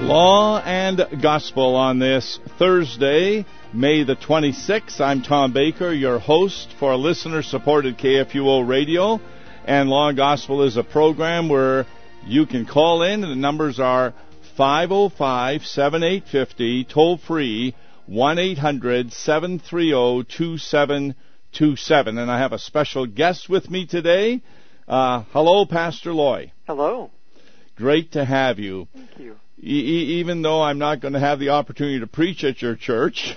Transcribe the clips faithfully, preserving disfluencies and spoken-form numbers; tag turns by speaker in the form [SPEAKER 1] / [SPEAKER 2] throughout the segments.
[SPEAKER 1] Law and Gospel on this Thursday, May the twenty-sixth. I'm Tom Baker, your host for listener-supported K F U O Radio. And Law and Gospel is a program where you can call in, and the numbers are five oh five, seven eight five oh, toll-free, one eight hundred, seven three zero, two seven two seven. And I have a special guest with me today. Uh, hello, Pastor Loy.
[SPEAKER 2] Hello.
[SPEAKER 1] Great to have you.
[SPEAKER 2] Thank you.
[SPEAKER 1] E- even though I'm not going to have the opportunity to preach at your church.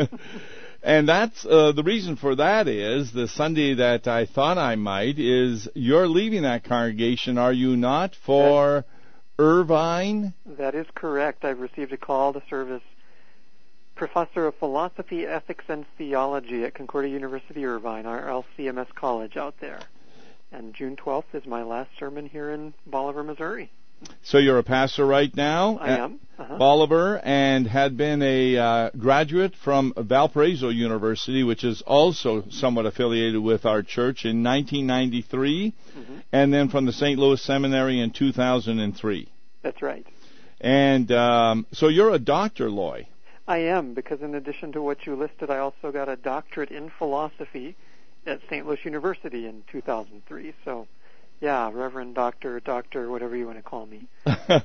[SPEAKER 1] And that's uh, the reason for that is the Sunday that I thought I might is you're leaving that congregation, are you not, for that, Irvine?
[SPEAKER 2] That is correct. I've received a call to serve as Professor of Philosophy, Ethics, and Theology at Concordia University, Irvine, our L C M S college out there. And June twelfth is my last sermon here in Bolivar, Missouri.
[SPEAKER 1] So you're a pastor right now
[SPEAKER 2] I
[SPEAKER 1] at
[SPEAKER 2] am. Uh-huh.
[SPEAKER 1] Bolivar, and had been a uh, graduate from Valparaiso University, which is also somewhat affiliated with our church, in nineteen ninety-three, mm-hmm. and then from the Saint Louis Seminary in two thousand three.
[SPEAKER 2] That's right.
[SPEAKER 1] And um, so you're a doctor, Loy.
[SPEAKER 2] I am, because in addition to what you listed, I also got a doctorate in philosophy at Saint Louis University in two thousand three. So, yeah, Reverend Doctor, Doctor, whatever you want to call me.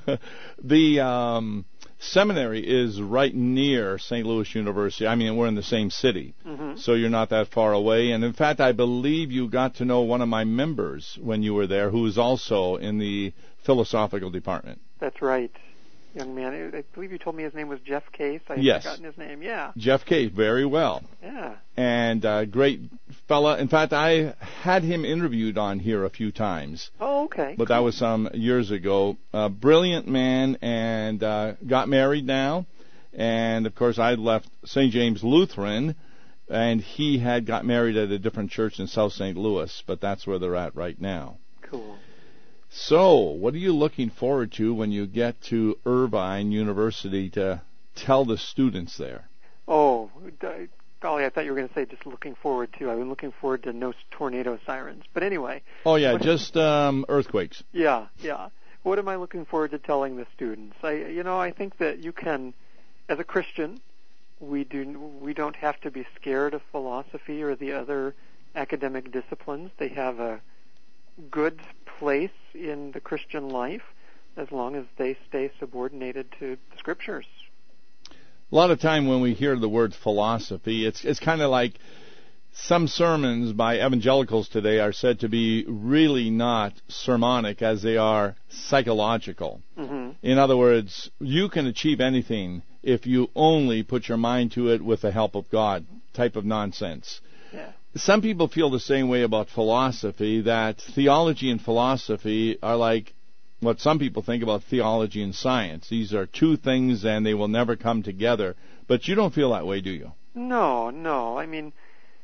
[SPEAKER 1] The um, seminary is right near Saint Louis University. I mean, we're in the same city, mm-hmm. so you're not that far away. And in fact, I believe you got to know one of my members when you were there, who is also in the philosophical department.
[SPEAKER 2] That's right. Young man, I believe you told me his name was Jeff Case. I
[SPEAKER 1] yes.
[SPEAKER 2] had forgotten his name. Yeah.
[SPEAKER 1] Jeff Case, very well.
[SPEAKER 2] Yeah.
[SPEAKER 1] And uh, great fella. In fact, I had him interviewed on here a few times.
[SPEAKER 2] Oh, okay.
[SPEAKER 1] But
[SPEAKER 2] cool.
[SPEAKER 1] that was some years ago. A brilliant man, and uh, got married now. And, of course, I left Saint James Lutheran, and he had got married at a different church in South Saint Louis, but that's where they're at right now.
[SPEAKER 2] Cool.
[SPEAKER 1] So, what are you looking forward to when you get to Irvine University to tell the students there?
[SPEAKER 2] Oh, golly, I thought you were going to say just looking forward to. I've been looking forward to no tornado sirens. But anyway.
[SPEAKER 1] Oh, yeah, just um, earthquakes.
[SPEAKER 2] Yeah, yeah. What am I looking forward to telling the students? I, you know, I think that you can, as a Christian, we do we don't have to be scared of philosophy or the other academic disciplines. They have a good place in the Christian life as long as they stay subordinated to the Scriptures.
[SPEAKER 1] A lot of time when we hear the word philosophy, it's it's kind of like some sermons by evangelicals today are said to be really not sermonic as they are psychological. Mm-hmm. In other words, you can achieve anything if you only put your mind to it with the help of God type of nonsense.
[SPEAKER 2] Yeah.
[SPEAKER 1] Some people feel the same way about philosophy, that theology and philosophy are like what some people think about theology and science. These are two things and they will never come together. But you don't feel that way, do you?
[SPEAKER 2] No, no. I mean,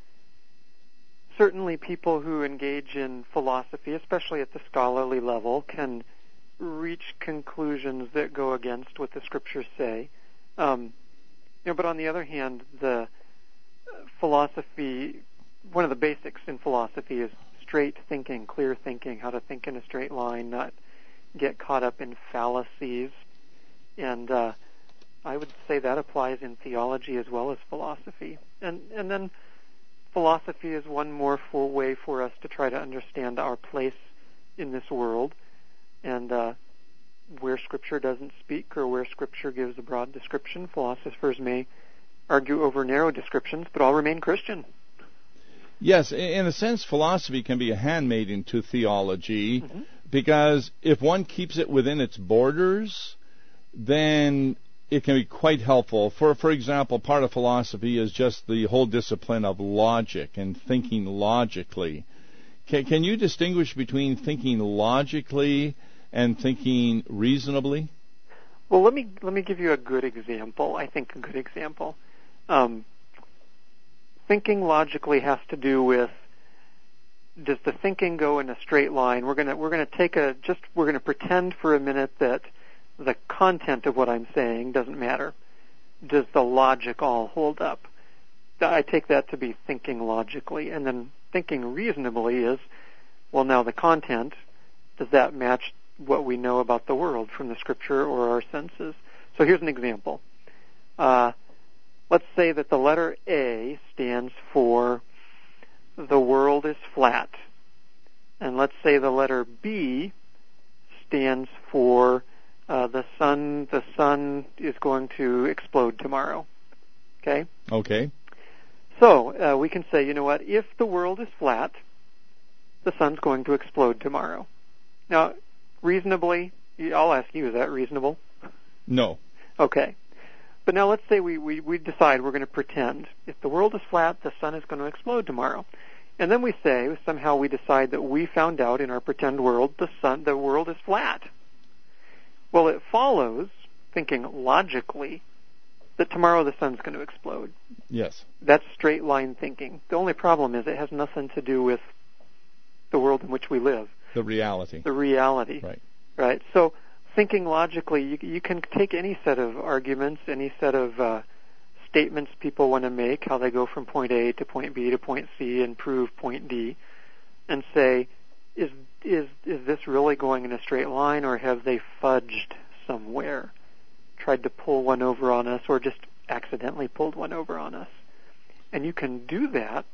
[SPEAKER 2] certainly people who engage in philosophy, especially at the scholarly level, can reach conclusions that go against what the Scriptures say. Um, you know, but on the other hand, the philosophy... One of the basics in philosophy is straight thinking, clear thinking, how to think in a straight line, not get caught up in fallacies. And uh, I would say that applies in theology as well as philosophy. And and then philosophy is one more full way for us to try to understand our place in this world, and uh, where Scripture doesn't speak or where Scripture gives a broad description. Philosophers may argue over narrow descriptions, but all remain Christian.
[SPEAKER 1] Yes, in a sense, philosophy can be a handmaiden to theology, mm-hmm. because if one keeps it within its borders, then it can be quite helpful. For for example, part of philosophy is just the whole discipline of logic and thinking logically. Can, can you distinguish between thinking logically and thinking reasonably?
[SPEAKER 2] Well, let me let me give you a good example. I think a good example. Um, Thinking logically has to do with, does the thinking go in a straight line? We're gonna we're gonna take a just we're gonna pretend for a minute that the content of what I'm saying doesn't matter. Does the logic all hold up? I take that to be thinking logically, and then thinking reasonably is, well, now the content, does that match what we know about the world from the Scripture or our senses? So here's an example. Uh, let's say that the letter A stands for the world is flat. And let's say the letter B stands for uh, the sun the sun is going to explode tomorrow. Okay?
[SPEAKER 1] Okay.
[SPEAKER 2] So uh, we can say, you know what, if the world is flat, the sun's going to explode tomorrow. Now, reasonably, I'll ask you, is that reasonable?
[SPEAKER 1] No.
[SPEAKER 2] Okay. But now let's say we, we, we decide we're going to pretend. If the world is flat, the sun is going to explode tomorrow. And then we say, somehow we decide that we found out in our pretend world the sun, the world is flat. Well, it follows, thinking logically, that tomorrow the sun's going to explode.
[SPEAKER 1] Yes.
[SPEAKER 2] That's straight line thinking. The only problem is it has nothing to do with the world in which we live.
[SPEAKER 1] The reality.
[SPEAKER 2] The reality.
[SPEAKER 1] Right.
[SPEAKER 2] Right. So thinking logically, you, you can take any set of arguments, any set of uh, statements people want to make, how they go from point A to point B to point C and prove point D, and say, is is is this really going in a straight line, or have they fudged somewhere, tried to pull one over on us, or just accidentally pulled one over on us? And you can do that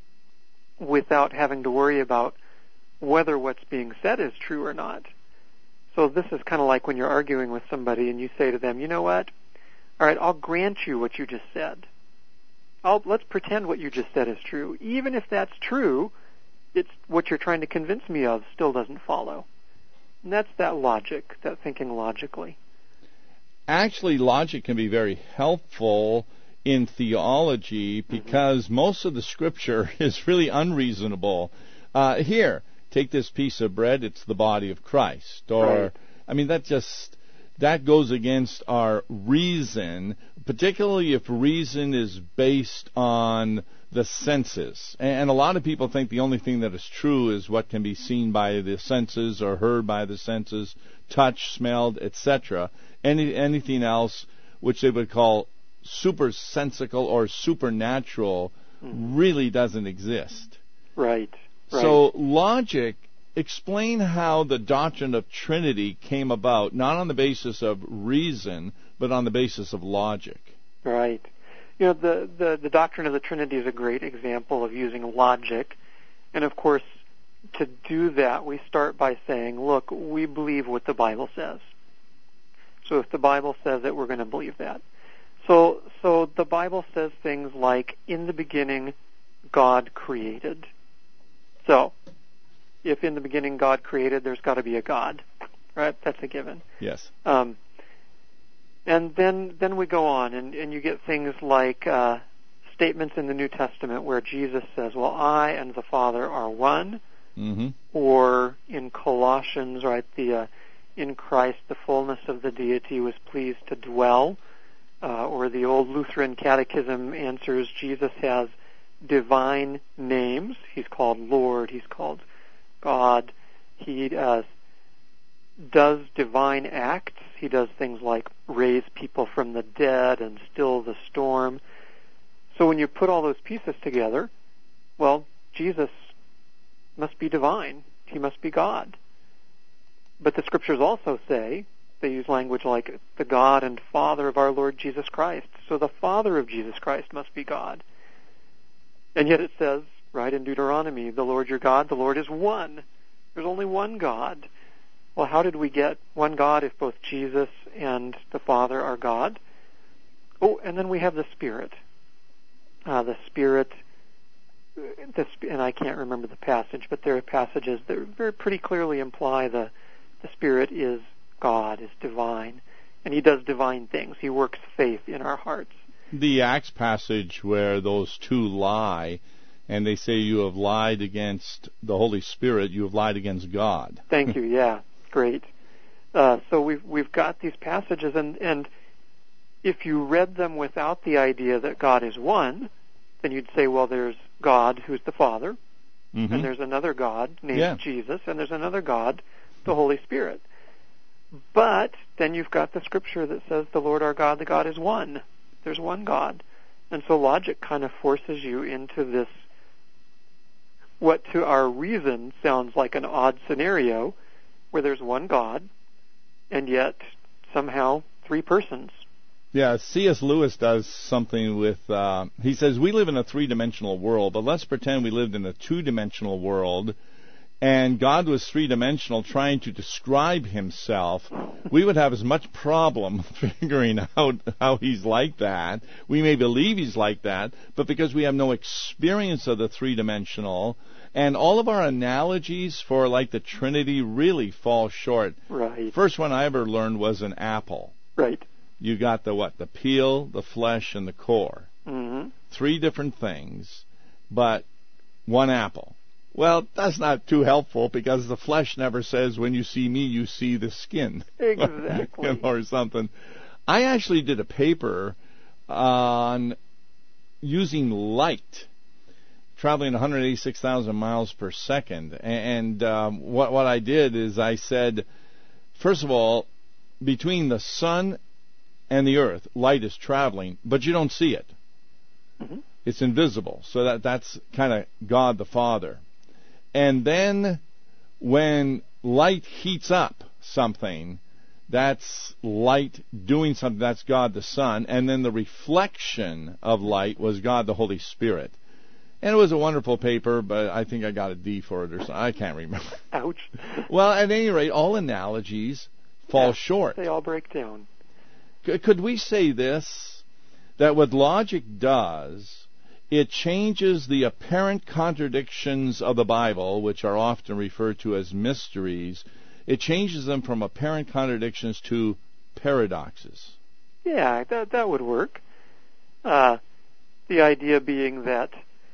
[SPEAKER 2] without having to worry about whether what's being said is true or not. So this is kind of like when you're arguing with somebody and you say to them, you know what? All right, I'll grant you what you just said. I'll, let's pretend what you just said is true. Even if that's true, it's what you're trying to convince me of still doesn't follow. And that's that logic, that thinking logically.
[SPEAKER 1] Actually, logic can be very helpful in theology because mm-hmm. most of the Scripture is really unreasonable. Uh, here, take this piece of bread, it's the body of Christ. Or,
[SPEAKER 2] right.
[SPEAKER 1] I mean, that just, that goes against our reason, particularly if reason is based on the senses. And a lot of people think the only thing that is true is what can be seen by the senses or heard by the senses, touched, smelled, et cetera. Any, anything else which they would call supersensical or supernatural mm. really doesn't exist.
[SPEAKER 2] Right. Right.
[SPEAKER 1] So logic, explain how the doctrine of Trinity came about, not on the basis of reason, but on the basis of logic.
[SPEAKER 2] Right. You know, the, the, the doctrine of the Trinity is a great example of using logic. And of course, to do that, we start by saying, look, we believe what the Bible says. So if the Bible says it, we're going to believe that. So, so the Bible says things like, in the beginning, God created. So, if in the beginning God created, there's got to be a God, right? That's a given.
[SPEAKER 1] Yes.
[SPEAKER 2] Um, and then then we go on, and, and you get things like uh, statements in the New Testament where Jesus says, well, I and the Father are one.
[SPEAKER 1] Mm-hmm.
[SPEAKER 2] Or in Colossians, right, the uh, in Christ the fullness of the deity was pleased to dwell. Uh, or the old Lutheran Catechism answers, Jesus has divine names. He's called Lord. He's called God. He uh, does divine acts. He does things like raise people from the dead and still the storm. So when you put all those pieces together, well, Jesus must be divine. He must be God. But the Scriptures also say, they use language like the God and Father of our Lord Jesus Christ. So the Father of Jesus Christ must be God. And yet it says, right in Deuteronomy, the Lord your God, the Lord is one. There's only one God. Well, how did we get one God if both Jesus and the Father are God? Oh, and then we have the Spirit. Uh, the Spirit, the, and I can't remember the passage, but there are passages that very pretty clearly imply the, the Spirit is God, is divine. And He does divine things. He works faith in our hearts.
[SPEAKER 1] The Acts passage where those two lie, and they say you have lied against the Holy Spirit, you have lied against God.
[SPEAKER 2] Thank you. Yeah, great. Uh, so we've we've got these passages, and and if you read them without the idea that God is one, then you'd say, well, there's God who's the Father, mm-hmm. and there's another God named yeah. Jesus, and there's another God, the Holy Spirit. But then you've got the Scripture that says the Lord our God, the God is one. There's one God. And so logic kind of forces you into this, what to our reason sounds like an odd scenario, where there's one God, and yet somehow three persons.
[SPEAKER 1] Yeah, C S. Lewis does something with, uh, he says, we live in a three-dimensional world, but let's pretend we lived in a two-dimensional world, and God was three-dimensional trying to describe himself. We would have as much problem figuring out how he's like that. We may believe he's like that, but because we have no experience of the three-dimensional, and all of our analogies for, like, the Trinity really fall short.
[SPEAKER 2] Right.
[SPEAKER 1] First one I ever learned was an apple.
[SPEAKER 2] Right.
[SPEAKER 1] You got the what? The peel, the flesh, and the core.
[SPEAKER 2] Mm-hmm.
[SPEAKER 1] Three different things, but one apple. Well, that's not too helpful because the flesh never says, when you see me, you see the skin.
[SPEAKER 2] Exactly.
[SPEAKER 1] Or something. I actually did a paper on using light, traveling one hundred eighty-six thousand miles per second. And um, what, what I did is I said, first of all, between the sun and the earth, light is traveling, but you don't see it.
[SPEAKER 2] Mm-hmm.
[SPEAKER 1] It's invisible. So that that's kind of God the Father. And then when light heats up something, that's light doing something. That's God the Son. And then the reflection of light was God the Holy Spirit. And it was a wonderful paper, but I think I got a D for it or something. I can't remember.
[SPEAKER 2] Ouch.
[SPEAKER 1] Well, at any rate, all analogies fall
[SPEAKER 2] yeah,
[SPEAKER 1] short.
[SPEAKER 2] They all break down.
[SPEAKER 1] Could we say this, that what logic does, it changes the apparent contradictions of the Bible, which are often referred to as mysteries, it changes them from apparent contradictions to paradoxes?
[SPEAKER 2] Yeah, that that would work. Uh, the idea being that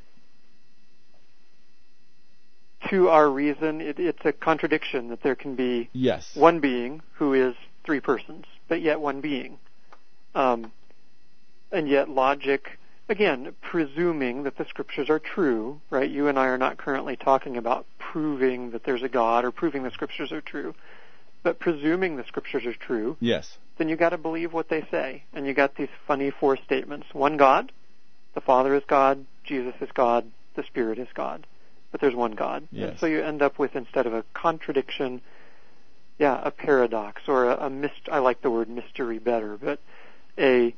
[SPEAKER 2] to our reason, it, it's a contradiction that there can be
[SPEAKER 1] yes.
[SPEAKER 2] one being who is three persons, but yet one being. Um, and yet logic, again, presuming that the scriptures are true, right? You and I are not currently talking about proving that there's a God or proving the scriptures are true, but presuming the scriptures are true,
[SPEAKER 1] yes,
[SPEAKER 2] then you got to believe what they say. And you got these funny four statements. One God, the Father is God, Jesus is God, the Spirit is God. But there's one God.
[SPEAKER 1] Yes.
[SPEAKER 2] And so you end up with, instead of a contradiction, yeah, a paradox, or a, a myst- I like the word mystery better, but a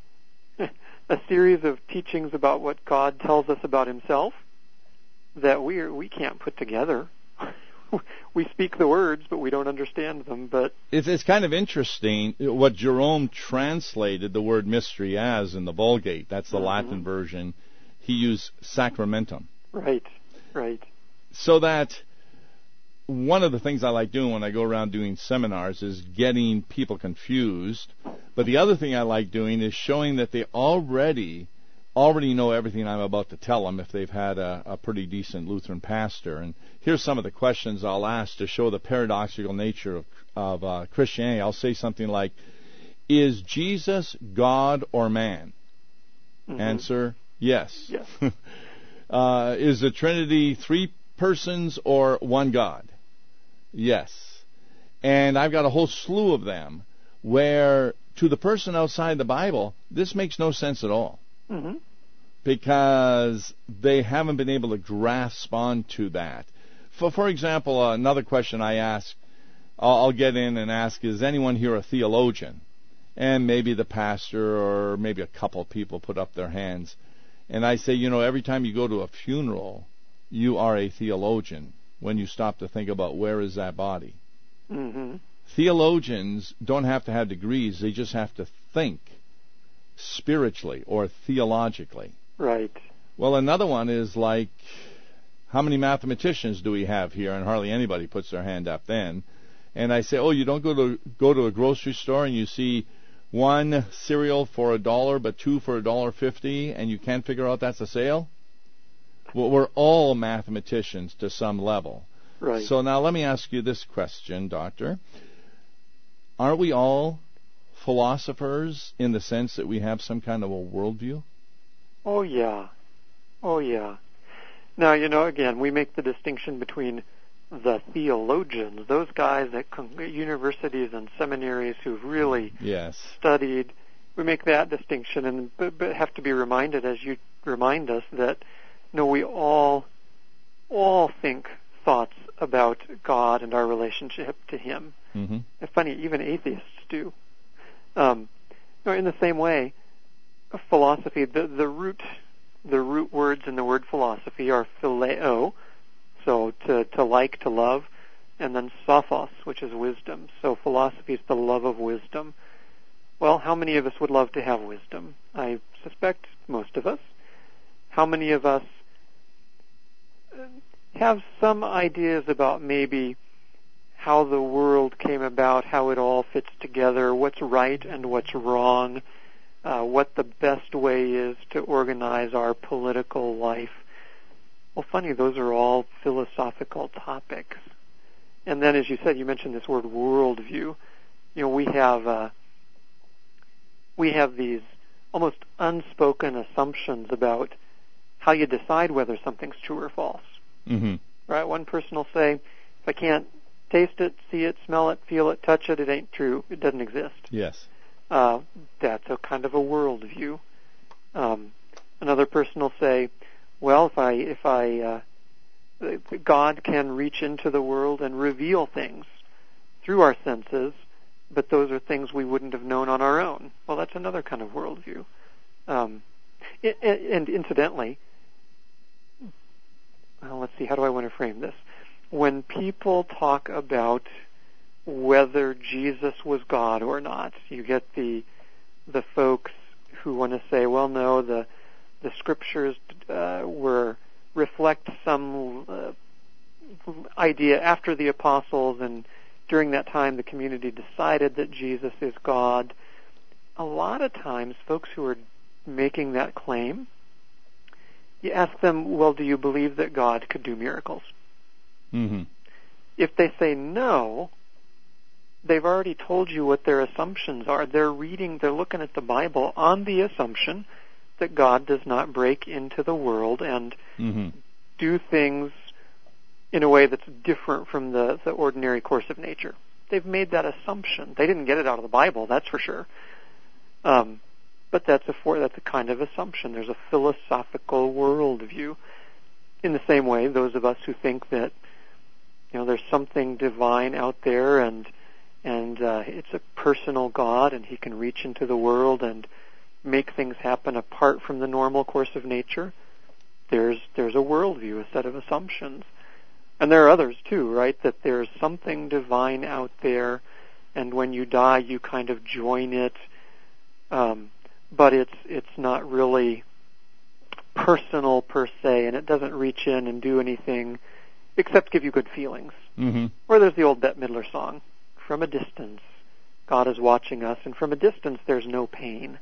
[SPEAKER 2] a series of teachings about what God tells us about himself that we are, we can't put together. We speak the words, but we don't understand them. But
[SPEAKER 1] it's, it's kind of interesting what Jerome translated the word mystery as in the Vulgate. That's the mm-hmm. Latin version. He used sacramentum.
[SPEAKER 2] Right, right.
[SPEAKER 1] So that one of the things I like doing when I go around doing seminars is getting people confused. But the other thing I like doing is showing that they already already know everything I'm about to tell them if they've had a, a pretty decent Lutheran pastor. And here's some of the questions I'll ask to show the paradoxical nature of, of uh, Christianity. I'll say something like, is Jesus God or man?
[SPEAKER 2] Mm-hmm.
[SPEAKER 1] Answer, yes.
[SPEAKER 2] Yes.
[SPEAKER 1] uh, is the Trinity three persons or one God? Yes. And I've got a whole slew of them where, to the person outside the Bible, this makes no sense at all.
[SPEAKER 2] Mm-hmm.
[SPEAKER 1] Because they haven't been able to grasp onto that. For, for example, uh, another question I ask, I'll, I'll get in and ask, is anyone here a theologian? And maybe the pastor or maybe a couple of people put up their hands. And I say, you know, every time you go to a funeral, you are a theologian when you stop to think about where is that body.
[SPEAKER 2] Mm-hmm.
[SPEAKER 1] Theologians don't have to have degrees. They just have to think spiritually or theologically.
[SPEAKER 2] Right.
[SPEAKER 1] Well, another one is like, how many mathematicians do we have here? And hardly anybody puts their hand up then. And I say, oh, you don't go to go to a grocery store and you see one cereal for a dollar but two for a dollar fifty, and you can't figure out that's a sale? Well, we're all mathematicians to some level.
[SPEAKER 2] Right.
[SPEAKER 1] So now let me ask you this question, Doctor. Aren't we all philosophers in the sense that we have some kind of a worldview?
[SPEAKER 2] Oh, yeah. Oh, yeah. Now, you know, again, we make the distinction between the theologians, those guys at universities and seminaries who've really
[SPEAKER 1] yes.
[SPEAKER 2] studied. We make that distinction, and but, but have to be reminded, as you remind us, that, no, we all, all think thoughts about God and our relationship to Him.
[SPEAKER 1] Mm-hmm.
[SPEAKER 2] It's funny, even atheists do. Um, in the same way, philosophy, the, the root the root words in the word philosophy are phileo, so to, to like, to love, and then sophos, which is wisdom. So philosophy is the love of wisdom. Well, how many of us would love to have wisdom? I suspect most of us. How many of us have some ideas about maybe how the world came about, how it all fits together, what's right and what's wrong, uh, what the best way is to organize our political life? Well, funny, those are all philosophical topics. And then, as you said, you mentioned this word worldview. You know, we have uh, we have these almost unspoken assumptions about how you decide whether something's true or false.
[SPEAKER 1] Mm-hmm.
[SPEAKER 2] Right? One person will say, if I can't taste it, see it, smell it, feel it, touch it, it ain't true. It doesn't exist.
[SPEAKER 1] Yes.
[SPEAKER 2] Uh, that's a kind of a worldview. Um, another person will say, well, if I if I uh, God can reach into the world and reveal things through our senses, but those are things we wouldn't have known on our own. Well, that's another kind of worldview. Um, it, and incidentally, well, let's see, how do I want to frame this? When people talk about whether Jesus was God or not, you get the the folks who want to say, well, no, the the scriptures uh, were reflect some uh, idea after the apostles, and during that time the community decided that Jesus is God. A lot of times folks who are making that claim, you ask them, well, do you believe that God could do miracles?
[SPEAKER 1] Mm-hmm.
[SPEAKER 2] If they say no, they've already told you what their assumptions are. They're reading, they're looking at the Bible on the assumption that God does not break into the world and
[SPEAKER 1] mm-hmm.
[SPEAKER 2] do things in a way that's different from the, the ordinary course of nature. They've made that assumption. They didn't get it out of the Bible, that's for sure. Um, but that's a for, that's a kind of assumption. There's a philosophical worldview. In the same way, those of us who think that, you know, there's something divine out there, and and uh, it's a personal God, and He can reach into the world and make things happen apart from the normal course of nature. There's there's a worldview, a set of assumptions. And there are others too, right? That there's something divine out there, and when you die, you kind of join it. Um, but it's it's not really personal per se, and it doesn't reach in and do anything except give you good feelings.
[SPEAKER 1] Mm-hmm.
[SPEAKER 2] Or there's the old Bette Midler song, "From a distance, God is watching us, and from a distance, there's no pain."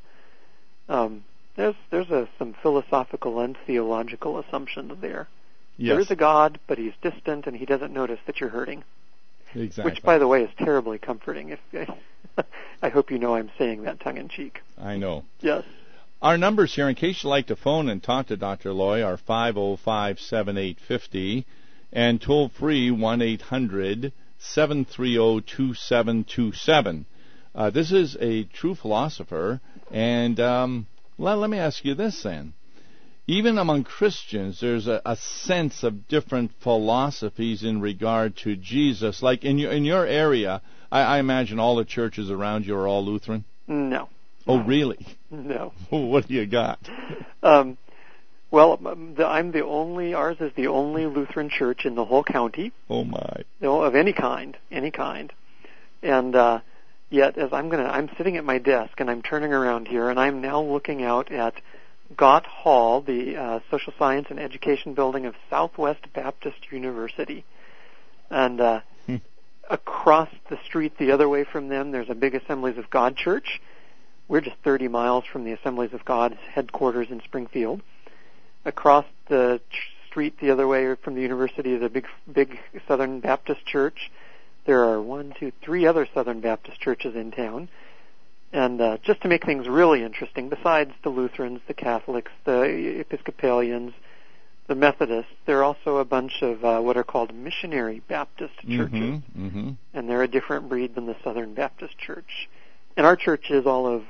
[SPEAKER 2] Um, there's there's a, some philosophical and theological assumptions there.
[SPEAKER 1] Yes.
[SPEAKER 2] There is a God, but He's distant, and He doesn't notice that you're hurting.
[SPEAKER 1] Exactly.
[SPEAKER 2] Which, by the way, is terribly comforting. If I hope you know I'm saying that tongue-in-cheek.
[SPEAKER 1] I know.
[SPEAKER 2] Yes.
[SPEAKER 1] Our numbers here, in case you'd like to phone and talk to Doctor Loy, are five oh five, seven eight five oh and toll-free one eight hundred, seven three zero, two seven two seven. Uh, this is a true philosopher, and um, let, let me ask you this then. Even among Christians, there's a, a sense of different philosophies in regard to Jesus. Like in your, in your area, I, I imagine all the churches around you are all Lutheran?
[SPEAKER 2] No.
[SPEAKER 1] Oh, really?
[SPEAKER 2] No.
[SPEAKER 1] What do you got?
[SPEAKER 2] Um, well, the, I'm the only, ours is the only Lutheran church in the whole county.
[SPEAKER 1] Oh, my.
[SPEAKER 2] No, of any kind, any kind. And uh, yet, as I'm gonna, I'm sitting at my desk and I'm turning around here, and I'm now looking out at Gott Hall, the uh, Social Science and Education Building of Southwest Baptist University. And uh,
[SPEAKER 1] hmm.
[SPEAKER 2] across the street the other way from them, there's a big Assemblies of God church. We're just thirty miles from the Assemblies of God's headquarters in Springfield. Across the ch- street the other way from the university is a big, big Southern Baptist church. There are one, two, three other Southern Baptist churches in town. And uh, just to make things really interesting, besides the Lutherans, the Catholics, the Episcopalians, the Methodists, there are also a bunch of uh, what are called missionary Baptist churches.
[SPEAKER 1] Mm-hmm, mm-hmm.
[SPEAKER 2] And they're a different breed than the Southern Baptist Church. And our church is all of,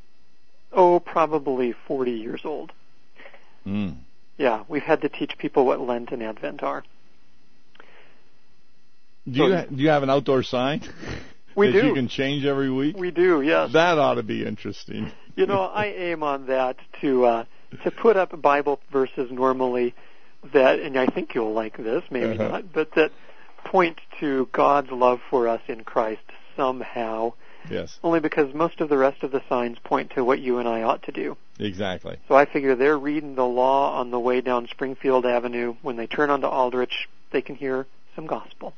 [SPEAKER 2] oh, probably forty years old.
[SPEAKER 1] Mm.
[SPEAKER 2] Yeah, we've had to teach people what Lent and Advent are.
[SPEAKER 1] Do you, ha- do you have an outdoor sign?
[SPEAKER 2] We
[SPEAKER 1] that
[SPEAKER 2] do.
[SPEAKER 1] you can change every week?
[SPEAKER 2] We do, yes.
[SPEAKER 1] That ought to be interesting.
[SPEAKER 2] You know, I aim on that to uh, to put up Bible verses normally that, and I think you'll like this, maybe
[SPEAKER 1] uh-huh.
[SPEAKER 2] not, but that point to God's love for us in Christ somehow.
[SPEAKER 1] Yes.
[SPEAKER 2] Only because most of the rest of the signs point to what you and I ought to do.
[SPEAKER 1] Exactly.
[SPEAKER 2] So I figure they're reading the law on the way down Springfield Avenue. When they turn onto Aldrich, they can hear some gospel.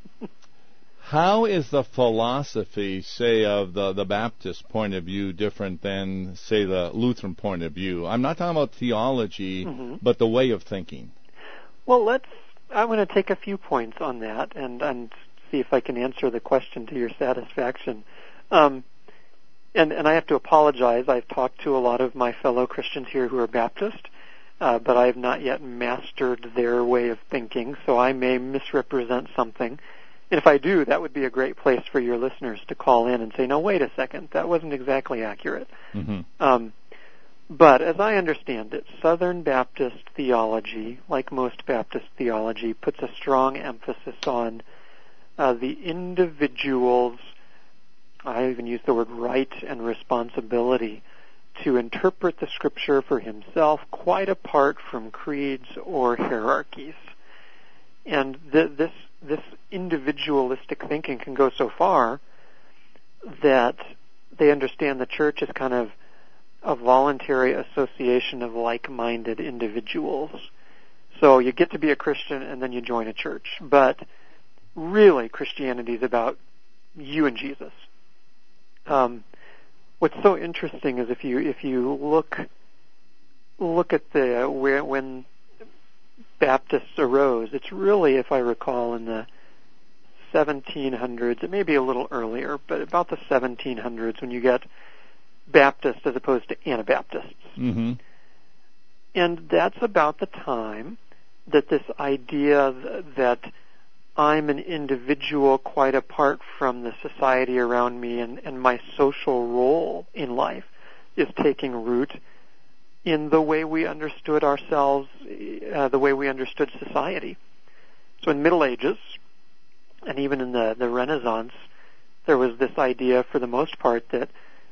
[SPEAKER 1] How is the philosophy, say, of the, the Baptist point of view different than, say, the Lutheran point of view? I'm not talking about theology, mm-hmm. but the way of thinking.
[SPEAKER 2] Well, let's. I'm going to take a few points on that and, and see if I can answer the question to your satisfaction. Um, and, and I have to apologize. I've talked to a lot of my fellow Christians here who are Baptist, uh, but I have not yet mastered their way of thinking, so I may misrepresent something. And if I do, that would be a great place for your listeners to call in and say, no, wait a second, that wasn't exactly accurate.
[SPEAKER 1] Mm-hmm.
[SPEAKER 2] Um, but as I understand it, Southern Baptist theology, like most Baptist theology, puts a strong emphasis on uh, the individual's, I even use the word right and responsibility, to interpret the Scripture for himself, quite apart from creeds or hierarchies. And th- this this individualistic thinking can go so far that they understand the church is kind of a voluntary association of like-minded individuals. So you get to be a Christian and then you join a church. But really, Christianity is about you and Jesus. Um, what's so interesting is if you if you look look at the where when Baptists arose, it's really, if I recall, in the seventeen hundreds. It may be a little earlier, but about the seventeen hundreds when you get Baptists as opposed to Anabaptists.
[SPEAKER 1] Mm-hmm.
[SPEAKER 2] And that's about the time that this idea that I'm an individual quite apart from the society around me and, and my social role in life is taking root in the way we understood ourselves, uh, the way we understood society. So in the Middle Ages, and even in the, the Renaissance, there was this idea for the most part that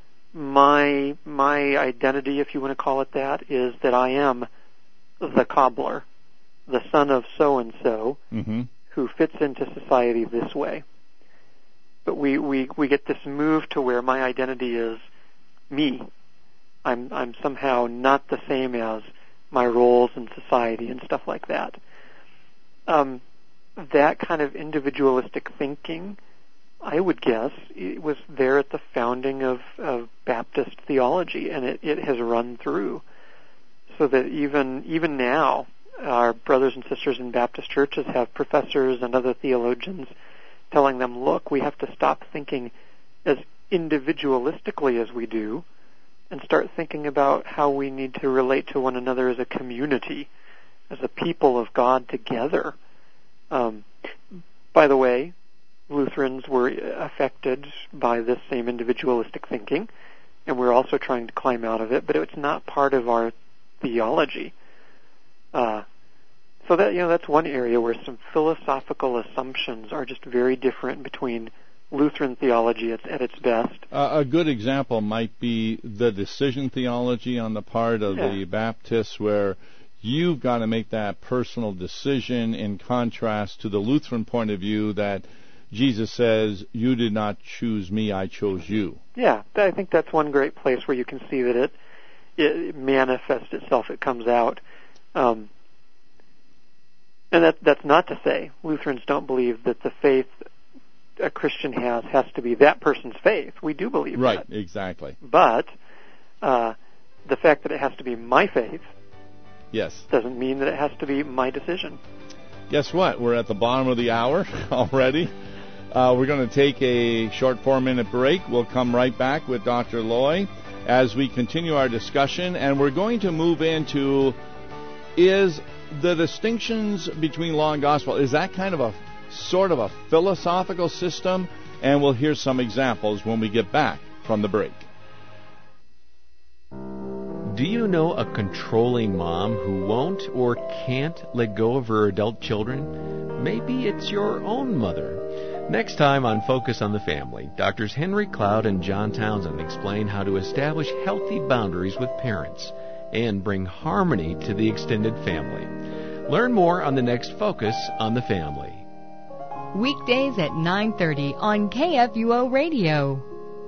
[SPEAKER 2] my my identity, if you want to call it that, is that I am the cobbler, the son of so-and-so,
[SPEAKER 1] mm-hmm.
[SPEAKER 2] who fits into society this way. But we, we, we get this move to where my identity is me. I'm I'm somehow not the same as my roles in society and stuff like that. Um, that kind of individualistic thinking, I would guess, it was there at the founding of, of Baptist theology, and it, it has run through. So that even even now, our brothers and sisters in Baptist churches have professors and other theologians telling them, look, we have to stop thinking as individualistically as we do, and start thinking about how we need to relate to one another as a community, as a people of God together. Um, by the way, Lutherans were affected by this same individualistic thinking, and we're also trying to climb out of it, but it's not part of our theology. Uh, so that, you know, that's one area where some philosophical assumptions are just very different between Lutheran theology at, at its best.
[SPEAKER 1] Uh, a good example might be the decision theology on the part of
[SPEAKER 2] yeah.
[SPEAKER 1] the Baptists, where you've got to make that personal decision, in contrast to the Lutheran point of view that Jesus says, you did not choose me, I chose you.
[SPEAKER 2] Yeah, I think that's one great place where you can see that it, it manifests itself, it comes out. Um, and that, that's not to say Lutherans don't believe that the faith a Christian has has to be that person's faith. We do believe
[SPEAKER 1] right,
[SPEAKER 2] that.
[SPEAKER 1] Right, exactly.
[SPEAKER 2] But uh, the fact that it has to be my faith
[SPEAKER 1] yes.
[SPEAKER 2] doesn't mean that it has to be my decision.
[SPEAKER 1] Guess what? We're at the bottom of the hour already. Uh, we're going to take a short four-minute break. We'll come right back with Doctor Loy as we continue our discussion, and we're going to move into, is the distinctions between law and gospel, is that kind of a sort of a philosophical system? And we'll hear some examples when we get back from the break.
[SPEAKER 3] Do you know a controlling mom who won't or can't let go of her adult children? Maybe it's your own mother. Next time on Focus on the Family, Doctors Henry Cloud and John Townsend explain how to establish healthy boundaries with parents and bring harmony to the extended family. Learn more on the next Focus on the Family.
[SPEAKER 4] Weekdays at nine thirty on K F U O Radio.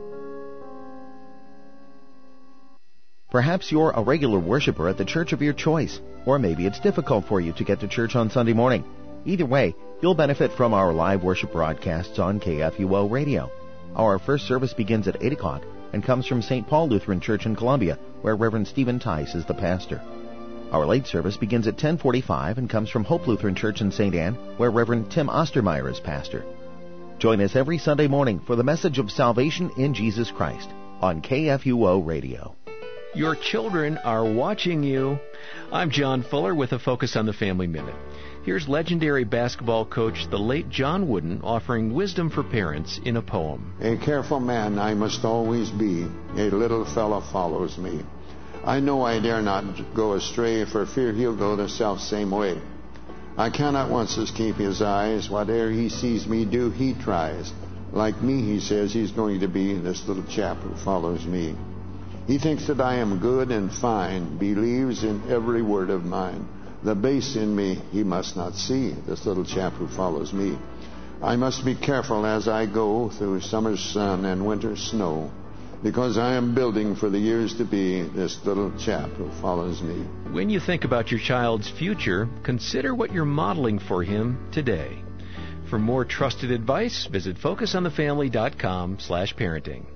[SPEAKER 5] Perhaps you're a regular worshiper at the church of your choice, or maybe it's difficult for you to get to church on Sunday morning. Either way, you'll benefit from our live worship broadcasts on K F U O Radio. Our first service begins at eight o'clock and comes from Saint Paul Lutheran Church in Columbia, where Reverend Stephen Tice is the pastor. Our late service begins at ten forty-five and comes from Hope Lutheran Church in Saint Anne, where Reverend Tim Ostermeyer is pastor. Join us every Sunday morning for the message of salvation in Jesus Christ on K F U O Radio.
[SPEAKER 3] Your children are watching you. I'm John Fuller with a Focus on the Family Minute. Here's legendary basketball coach, the late John Wooden, offering wisdom for parents in a poem.
[SPEAKER 6] A careful man I must always be. A little fellow follows me. I know I dare not go astray, for fear he'll go the self-same way. I cannot once escape his eyes. Whate'er he sees me do, he tries. Like me, he says, he's going to be this little chap who follows me. He thinks that I am good and fine, believes in every word of mine. The base in me he must not see, this little chap who follows me. I must be careful as I go through summer's sun and winter's snow, because I am building for the years to be this little chap who follows me.
[SPEAKER 3] When you think about your child's future, consider what you're modeling for him today. For more trusted advice, visit focus on the family dot com slash parenting.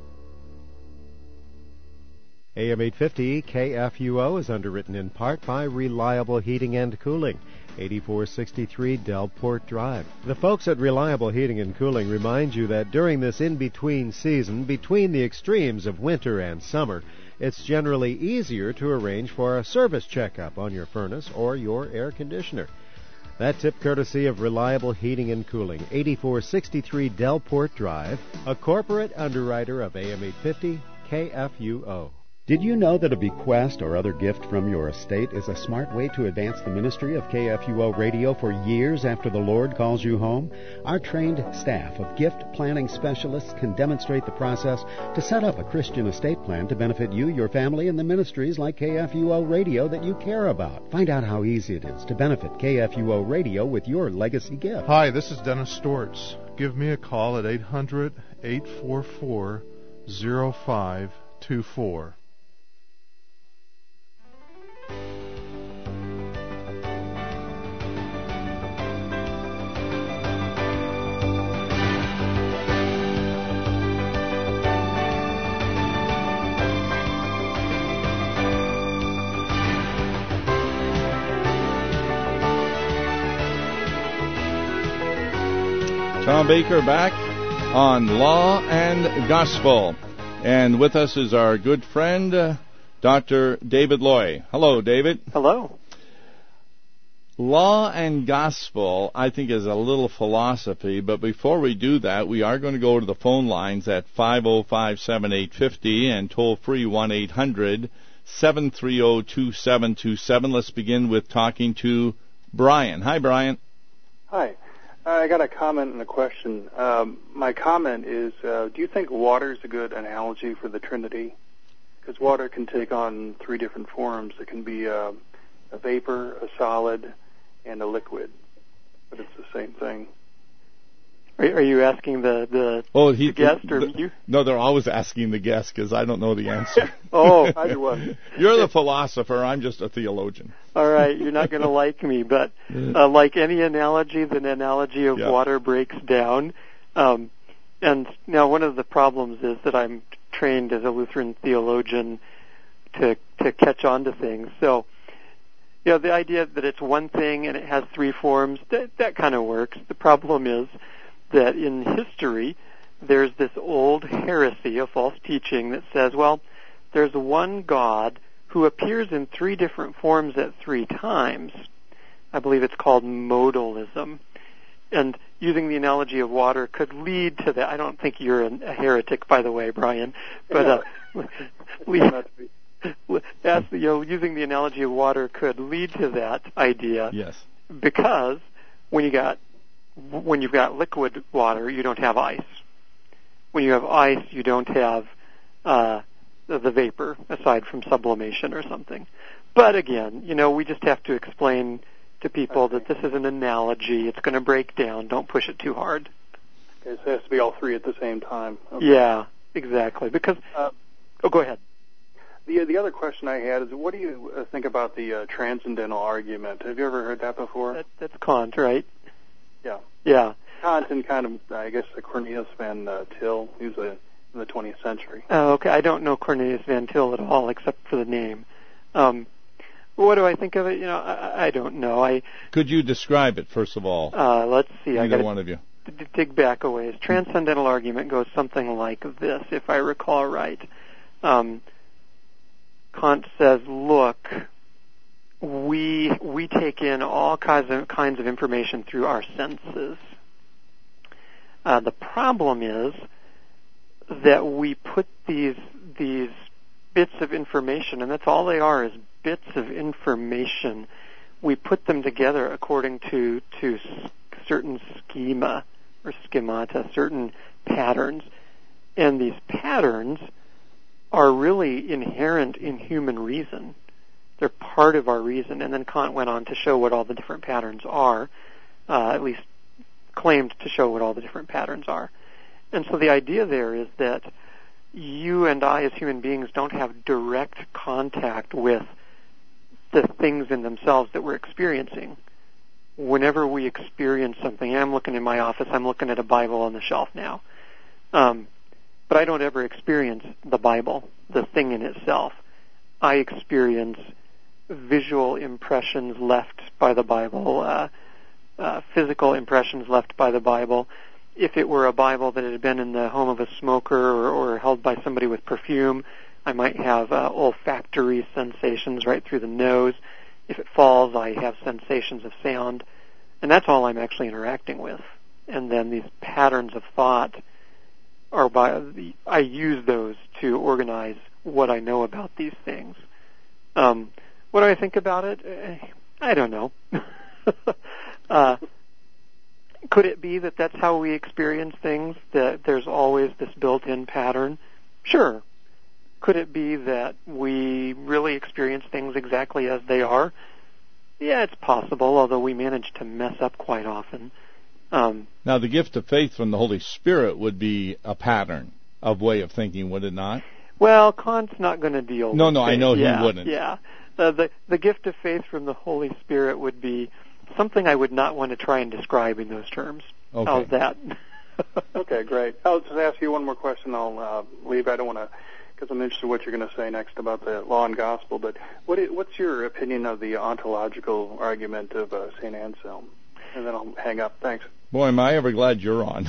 [SPEAKER 7] A M eight fifty K F U O is underwritten in part by Reliable Heating and Cooling, eighty-four sixty-three Delport Drive. The folks at Reliable Heating and Cooling remind you that during this in-between season, between the extremes of winter and summer, it's generally easier to arrange for a service checkup on your furnace or your air conditioner. That tip courtesy of Reliable Heating and Cooling, eighty-four sixty-three Delport Drive, a corporate underwriter of A M eight fifty K F U O.
[SPEAKER 8] Did you know that a bequest or other gift from your estate is a smart way to advance the ministry of K F U O Radio for years after the Lord calls you home? Our trained staff of gift planning specialists can demonstrate the process to set up a Christian estate plan to benefit you, your family, and the ministries like K F U O Radio that you care about. Find out how easy it is to benefit K F U O Radio with your legacy gift.
[SPEAKER 9] Hi, this is Dennis Stortz. Give me a call at eight hundred, eight four four, zero five two four.
[SPEAKER 1] Tom Baker back on Law and Gospel. And with us is our good friend, uh, Doctor David Loy. Hello, David.
[SPEAKER 2] Hello.
[SPEAKER 1] Law and Gospel, I think, is a little philosophy, but before we do that, we are going to go to the phone lines at five oh five, seven eight five oh and toll-free one eight hundred, seven three zero, two seven two seven. Let's begin with talking to Brian. Hi, Brian.
[SPEAKER 10] Hi. I got a comment and a question. Um, my comment is, uh, do you think water is a good analogy for the Trinity? Because water can take on three different forms. It can be uh, a vapor, a solid, and a liquid, but it's the same thing.
[SPEAKER 2] Are, are you asking the, the,
[SPEAKER 1] oh, he,
[SPEAKER 2] the guest or
[SPEAKER 1] the,
[SPEAKER 2] you?
[SPEAKER 1] No, they're always asking the guest because I don't know the answer.
[SPEAKER 2] Oh, either one.
[SPEAKER 1] You're the philosopher. I'm just a theologian.
[SPEAKER 2] All right, you're not going to like me, but uh, like any analogy, the analogy of
[SPEAKER 1] yeah.
[SPEAKER 2] water breaks down. Um, and now one of the problems is that I'm trained as a Lutheran theologian to to catch on to things. So, you know, the idea that it's one thing and it has three forms, that, that kind of works. The problem is that in history, there's this old heresy, a false teaching that says, well, there's one God who appears in three different forms at three times. I believe it's called modalism. And using the analogy of water could lead to that. I don't think you're a heretic, by the way, Brian. But uh, lead, as, you know, using the analogy of water could lead to that idea.
[SPEAKER 1] Yes.
[SPEAKER 2] Because when you got when you've got liquid water, you don't have ice. When you have ice, you don't have uh, the, the vapor, aside from sublimation or something. But again, you know, we just have to explain to people okay. that this is an analogy. It's going to break down. Don't push it too hard.
[SPEAKER 10] Okay, so it has to be all three at the same time. Okay.
[SPEAKER 2] Yeah, exactly. Because, uh, oh, go ahead.
[SPEAKER 10] The the other question I had is, what do you uh, think about the uh, transcendental argument? Have you ever heard that before?
[SPEAKER 2] That, that's Kant, right?
[SPEAKER 10] Yeah.
[SPEAKER 2] Yeah.
[SPEAKER 10] Kant and kind of, I guess, the Cornelius Van uh, Til. He was a, in the twentieth century.
[SPEAKER 2] Oh, okay. I don't know Cornelius Van Til at all, except for the name. Um, what do I think of it? You know, I, I don't know. I
[SPEAKER 1] could you describe it first of all?
[SPEAKER 2] Uh, let's see.
[SPEAKER 1] Either
[SPEAKER 2] I gotta
[SPEAKER 1] one of you.
[SPEAKER 2] D- dig back a ways. Transcendental argument goes something like this, if I recall right. Um, Kant says, look, we we take in all kinds of kinds of information through our senses. Uh, the problem is that we put these these bits of information, and that's all they are, is bits of information. We put them together according to to certain schema or schemata, certain patterns, and these patterns are really inherent in human reason. They're part of our reason. And then Kant went on to show what all the different patterns are, uh, at least claimed to show what all the different patterns are. And so the idea there is that you and I as human beings don't have direct contact with the things in themselves that we're experiencing. Whenever we experience something, I'm looking in my office, I'm looking at a Bible on the shelf now. Um, But I don't ever experience the Bible, the thing in itself. I experience visual impressions left by the Bible, uh, uh, physical impressions left by the Bible. If it were a Bible that had been in the home of a smoker or, or held by somebody with perfume, I might have uh, olfactory sensations right through the nose. If it falls, I have sensations of sound. And that's all I'm actually interacting with. And then these patterns of thought or by I use those to organize what I know about these things. Um, what do I think about it? I don't know. uh, could it be that that's how we experience things, that there's always this built-in pattern? Sure. Could it be that we really experience things exactly as they are? Yeah, it's possible, although we manage to mess up quite often. Um,
[SPEAKER 1] now, the gift of faith from the Holy Spirit would be a pattern of way of thinking, would it not?
[SPEAKER 2] Well, Kant's not going to deal
[SPEAKER 1] no,
[SPEAKER 2] with
[SPEAKER 1] No, no, I know
[SPEAKER 2] yeah,
[SPEAKER 1] he wouldn't.
[SPEAKER 2] Yeah. Uh, the, the gift of faith from the Holy Spirit would be something I would not want to try and describe in those terms.
[SPEAKER 1] Okay.
[SPEAKER 2] How's that?
[SPEAKER 10] Okay, great. I'll just ask you one more question. I'll uh, leave. I don't want to, because I'm interested in what you're going to say next about the law and gospel, but what is, what's your opinion of the ontological argument of uh, Saint Anselm? And then I'll hang up. Thanks.
[SPEAKER 1] Boy, am I ever glad you're on.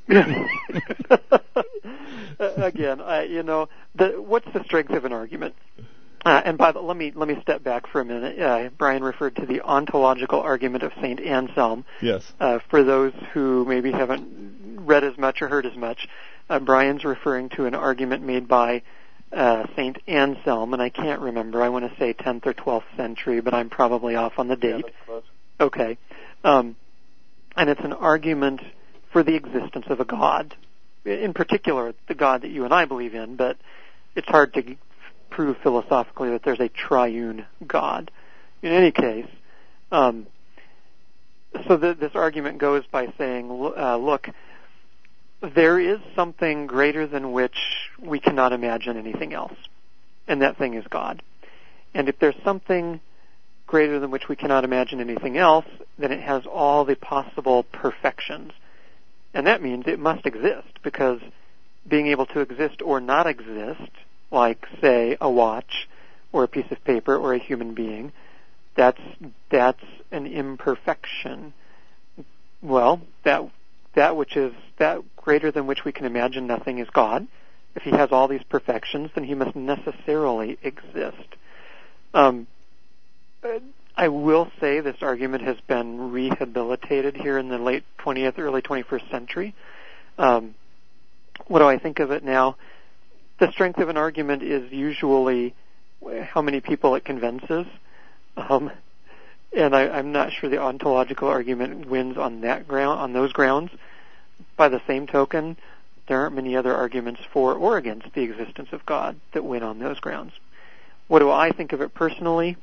[SPEAKER 2] Again, I, you know, the, what's the strength of an argument? Uh, and by the, let me let me step back for a minute. Uh, Brian referred to the ontological argument of Saint Anselm.
[SPEAKER 1] Yes.
[SPEAKER 2] Uh, for those who maybe haven't read as much or heard as much, uh, Brian's referring to an argument made by uh, Saint Anselm, and I can't remember. I want to say tenth or twelfth century, but I'm probably off on the date.
[SPEAKER 10] Yeah, that's close.
[SPEAKER 2] Okay. Um, and it's an argument for the existence of a God. In particular, the God that you and I believe in, but it's hard to prove philosophically that there's a triune God. In any case, um, so the, this argument goes by saying, uh, look, there is something greater than which we cannot imagine anything else, and that thing is God. And if there's something greater than which we cannot imagine anything else, then it has all the possible perfections. And that means it must exist, because being able to exist or not exist, like, say, a watch or a piece of paper or a human being, that's that's an imperfection. Well, that that which is that greater than which we can imagine nothing is God. If he has all these perfections, then he must necessarily exist. Um, I will say this argument has been rehabilitated here in the late twentieth, early twenty-first century. Um, what do I think of it now? The strength of an argument is usually how many people it convinces. Um, and I, I'm not sure the ontological argument wins on that ground, on those grounds. By the same token, there aren't many other arguments for or against the existence of God that win on those grounds. What do I think of it personally?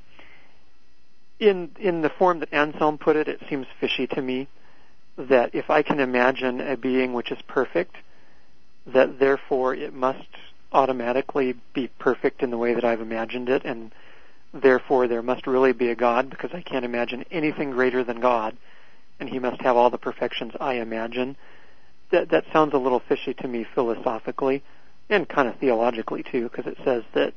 [SPEAKER 2] In in the form that Anselm put it, it seems fishy to me that if I can imagine a being which is perfect, that therefore it must automatically be perfect in the way that I've imagined it, and therefore there must really be a God because I can't imagine anything greater than God, and he must have all the perfections I imagine. That that sounds a little fishy to me philosophically, and kind of theologically too, because it says that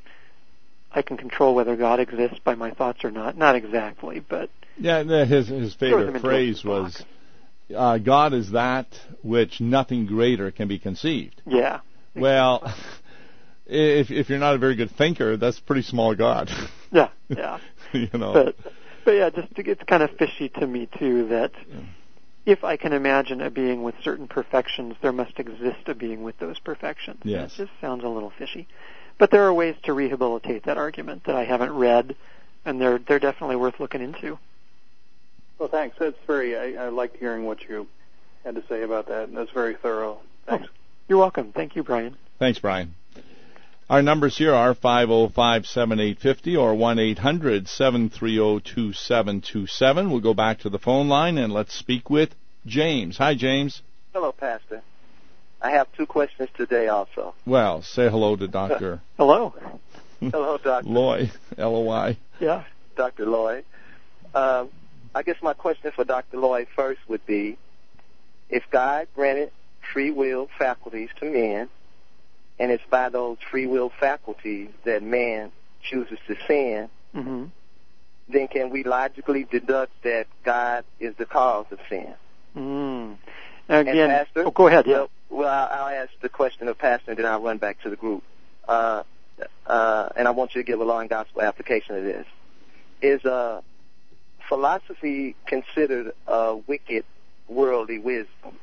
[SPEAKER 2] I can control whether God exists by my thoughts or not. Not exactly, but...
[SPEAKER 1] Yeah, his his favorite phrase was, uh, God is that which nothing greater can be conceived.
[SPEAKER 2] Yeah.
[SPEAKER 1] Well, if if you're not a very good thinker, that's a pretty small God.
[SPEAKER 2] Yeah, yeah.
[SPEAKER 1] you know.
[SPEAKER 2] But, but yeah, just it's kind of fishy to me too that yeah. if I can imagine a being with certain perfections, there must exist a being with those perfections.
[SPEAKER 1] Yes.
[SPEAKER 2] It just sounds a little fishy. But there are ways to rehabilitate that argument that I haven't read, and they're they're definitely worth looking into.
[SPEAKER 10] Well, thanks. That's very. I, I liked hearing what you had to say about that. That's very thorough. Thanks.
[SPEAKER 2] Oh, you're welcome. Thank you, Brian.
[SPEAKER 1] Thanks, Brian. Our numbers here are five oh five, seven eight five oh or one eight hundred, seven three oh, two seven two seven. We'll go back to the phone line and let's speak with James. Hi, James.
[SPEAKER 11] Hello, Pastor. I have two questions today also.
[SPEAKER 1] Well, say hello to Doctor
[SPEAKER 2] Hello.
[SPEAKER 11] Hello, Doctor
[SPEAKER 1] Loy, L O Y.
[SPEAKER 2] Yeah.
[SPEAKER 11] Doctor Loy. Um, I guess my question for Doctor Loy first would be, if God granted free will faculties to men, and it's by those free will faculties that man chooses to sin,
[SPEAKER 2] mm-hmm.
[SPEAKER 11] then can we logically deduct that God is the cause of sin?
[SPEAKER 2] Mm. Again,
[SPEAKER 11] and Pastor,
[SPEAKER 2] oh, go ahead.
[SPEAKER 11] Well, well I'll, I'll ask the question of Pastor, and then I'll run back to the group. Uh, uh, and I want you to give a law and gospel application of this. Is uh, philosophy considered a wicked worldly wisdom?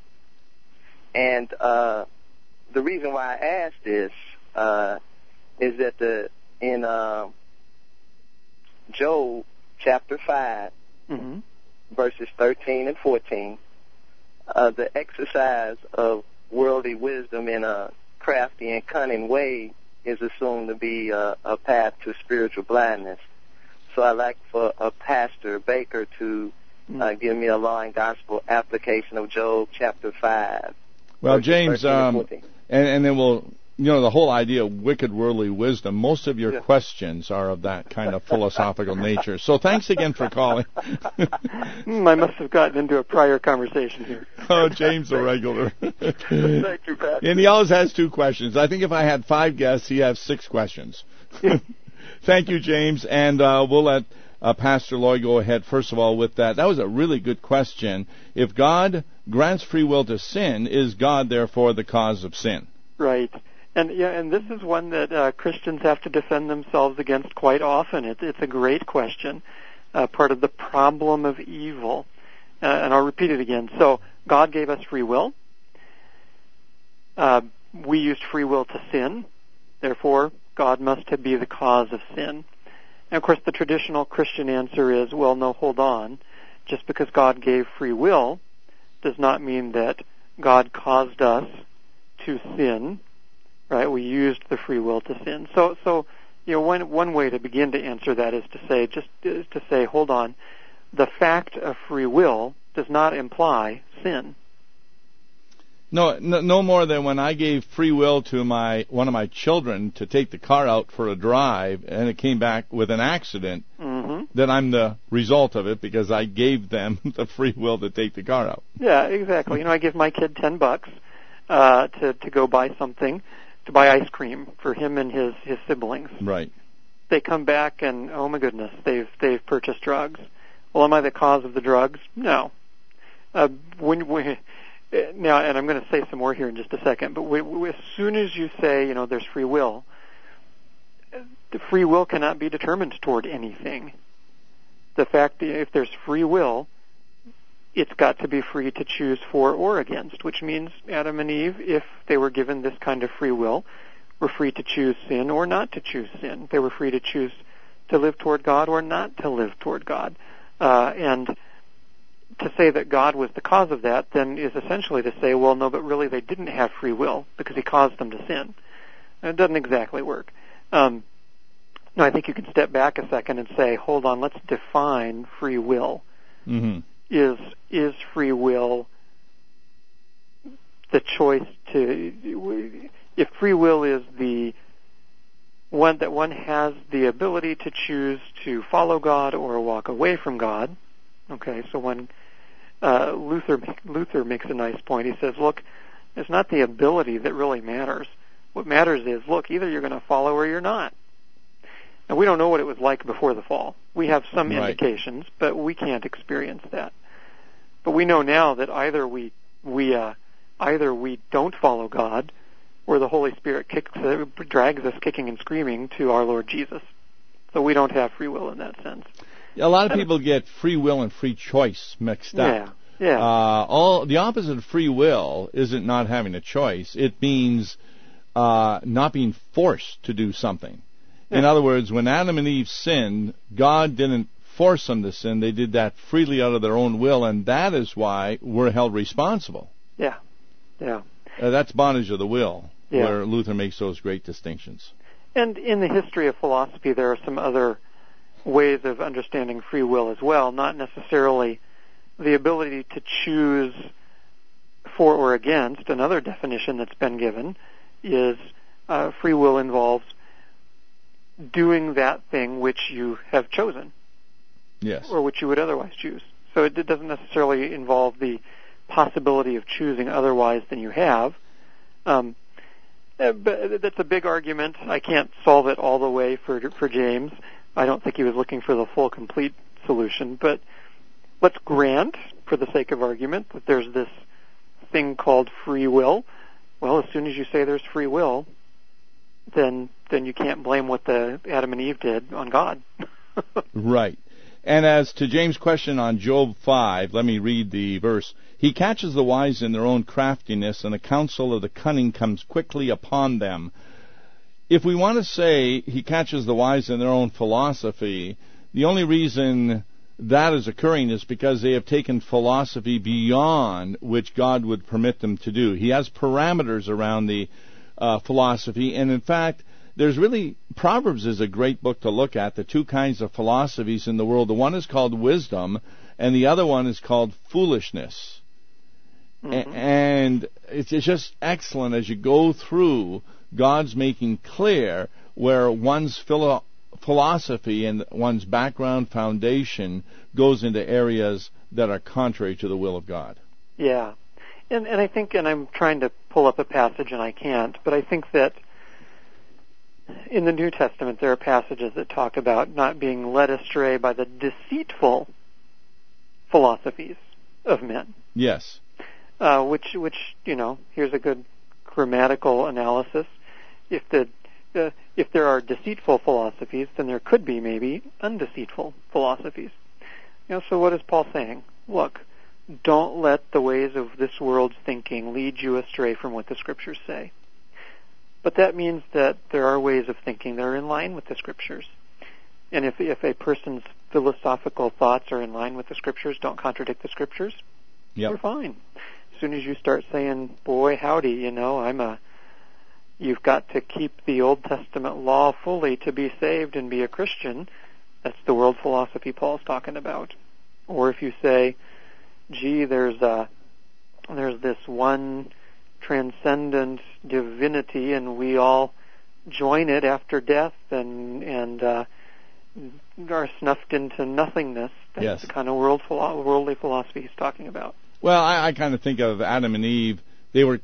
[SPEAKER 11] And uh, the reason why I ask this uh, is that the in uh, Job chapter five,
[SPEAKER 2] mm-hmm.
[SPEAKER 11] verses thirteen and fourteen, uh, the exercise of worldly wisdom in a crafty and cunning way is assumed to be a, a path to spiritual blindness. So I'd like for a Pastor Baker to uh, give me a law and gospel application of Job chapter five.
[SPEAKER 1] Well, James, um, and, and then we'll, you know, the whole idea of wicked worldly wisdom, most of your yeah. questions are of that kind of philosophical nature. So thanks again for calling.
[SPEAKER 2] mm, I must have gotten into a prior conversation here.
[SPEAKER 1] Oh, James, a regular.
[SPEAKER 11] Thank you, Pastor.
[SPEAKER 1] And he always has two questions. I think if I had five guests, he'd have six questions. Thank you, James, and uh, we'll let uh, Pastor Loy go ahead, first of all, with that. That was a really good question. If God grants free will to sin, is God, therefore, the cause of sin?
[SPEAKER 2] Right. And yeah, and this is one that uh, Christians have to defend themselves against quite often. It, it's a great question, uh, part of the problem of evil. Uh, and I'll repeat it again. So God gave us free will. Uh, we used free will to sin. Therefore, God must be the cause of sin. And of course, the traditional Christian answer is, well, no, hold on. Just because God gave free will does not mean that God caused us to sin. Right, we used the free will to sin. So, so you know, one one way to begin to answer that is to say, just is to say, hold on, the fact of free will does not imply sin.
[SPEAKER 1] No, no, no more than when I gave free will to my one of my children to take the car out for a drive, and it came back with an accident.
[SPEAKER 2] Mm-hmm.
[SPEAKER 1] That I'm the result of it because I gave them the free will to take the car out.
[SPEAKER 2] Yeah, exactly. You know, I give my kid ten bucks uh, to to go buy something. To buy ice cream for him and his, his siblings.
[SPEAKER 1] Right.
[SPEAKER 2] They come back and, oh my goodness, they've they've purchased drugs. Well, am I the cause of the drugs? No. Uh, when we, now, and I'm going to say some more here in just a second, but we, we, as soon as you say, you know, there's free will, the free will cannot be determined toward anything. The fact that if there's free will, it's got to be free to choose for or against, which means Adam and Eve, if they were given this kind of free will, were free to choose sin or not to choose sin. They were free to choose to live toward God or not to live toward God. Uh, and to say that God was the cause of that then is essentially to say, well, no, but really they didn't have free will because he caused them to sin. And it doesn't exactly work. Um, no, I think you can step back a second and say, hold on, let's define free will.
[SPEAKER 1] Mm-hmm.
[SPEAKER 2] Is is free will the choice to, if free will is the one that one has the ability to choose to follow God or walk away from God. Okay, so when uh, Luther Luther makes a nice point, he says, look, it's not the ability that really matters. What matters is, look, either you're going to follow or you're not. And we don't know what it was like before the fall. We have some
[SPEAKER 1] right.
[SPEAKER 2] indications, but we can't experience that. But we know now that either we we uh, either we don't follow God, or the Holy Spirit kicks, uh, drags us kicking and screaming to our Lord Jesus. So we don't have free will in that sense.
[SPEAKER 1] A lot of people get free will and free choice mixed up.
[SPEAKER 2] Yeah, yeah.
[SPEAKER 1] Uh, all the opposite of free will isn't not having a choice. It means uh, not being forced to do something. Yeah. In other words, when Adam and Eve sinned, God didn't force them to sin. They did that freely out of their own will, and that is why we're held responsible.
[SPEAKER 2] Yeah, yeah.
[SPEAKER 1] Uh, that's bondage of the will,
[SPEAKER 2] yeah.
[SPEAKER 1] where Luther makes those great distinctions.
[SPEAKER 2] And in the history of philosophy, there are some other ways of understanding free will as well, not necessarily the ability to choose for or against. Another definition that's been given is uh, free will involves doing that thing which you have chosen.
[SPEAKER 1] Yes.
[SPEAKER 2] Or which you would otherwise choose. So it, it doesn't necessarily involve the possibility of choosing otherwise than you have. Um, but that's a big argument. I can't solve it all the way for for James. I don't think he was looking for the full, complete solution. But let's grant, for the sake of argument, that there's this thing called free will. Well, as soon as you say there's free will, then then you can't blame what the Adam and Eve did on God.
[SPEAKER 1] Right. And as to James' question on Job five, let me read the verse. He catches the wise in their own craftiness, and the counsel of the cunning comes quickly upon them. If we want to say he catches the wise in their own philosophy, the only reason that is occurring is because they have taken philosophy beyond which God would permit them to do. He has parameters around the uh, philosophy, and in fact, there's really, Proverbs is a great book to look at, the two kinds of philosophies in the world. The one is called wisdom, and the other one is called foolishness. Mm-hmm. A- and it's, it's just excellent as you go through, God's making clear where one's philo- philosophy and one's background foundation goes into areas that are contrary to the will of God.
[SPEAKER 2] Yeah. And, and I think, and I'm trying to pull up a passage and I can't, but I think that in the New Testament, there are passages that talk about not being led astray by the deceitful philosophies of men.
[SPEAKER 1] Yes.
[SPEAKER 2] Uh, which, which, you know, here's a good grammatical analysis. If the uh, if there are deceitful philosophies, then there could be maybe undeceitful philosophies. You know, so what is Paul saying? Look, don't let the ways of this world's thinking lead you astray from what the Scriptures say. But that means that there are ways of thinking that are in line with the Scriptures. And if if a person's philosophical thoughts are in line with the Scriptures, don't contradict the Scriptures,
[SPEAKER 1] yep.
[SPEAKER 2] You're fine. As soon as you start saying, boy, howdy, you know, I'm a, you've got to keep the Old Testament law fully to be saved and be a Christian, that's the world philosophy Paul's talking about. Or if you say, gee, there's a, there's this one transcendent divinity, and we all join it after death and and uh, are snuffed into nothingness. That's
[SPEAKER 1] yes.
[SPEAKER 2] the kind of world philo- worldly philosophy he's talking about.
[SPEAKER 1] Well, I, I kind of think of Adam and Eve. They were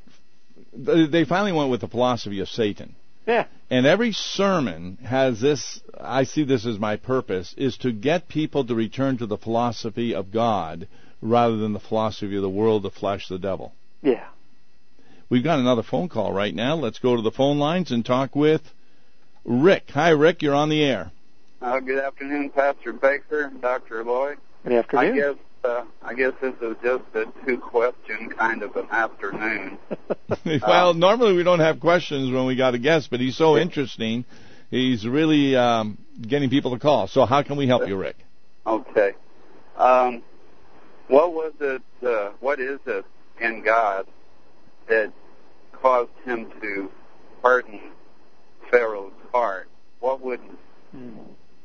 [SPEAKER 1] they finally went with the philosophy of Satan.
[SPEAKER 2] Yeah.
[SPEAKER 1] And every sermon has this. I see this as my purpose is to get people to return to the philosophy of God rather than the philosophy of the world, the flesh, the devil.
[SPEAKER 2] Yeah.
[SPEAKER 1] We've got another phone call right now. Let's go to the phone lines and talk with Rick. Hi, Rick. You're on the air.
[SPEAKER 12] Uh, good afternoon, Pastor Baker, Doctor Lloyd.
[SPEAKER 2] Good afternoon.
[SPEAKER 12] I guess uh, I guess this is just a two-question kind of an afternoon.
[SPEAKER 1] Well,
[SPEAKER 12] um,
[SPEAKER 1] normally we don't have questions when we got a guest, but he's so interesting, he's really um, getting people to call. So how can we help you, Rick?
[SPEAKER 12] Okay. Um, what was it, uh, what is it in God that caused him to harden Pharaoh's heart? What would, mm.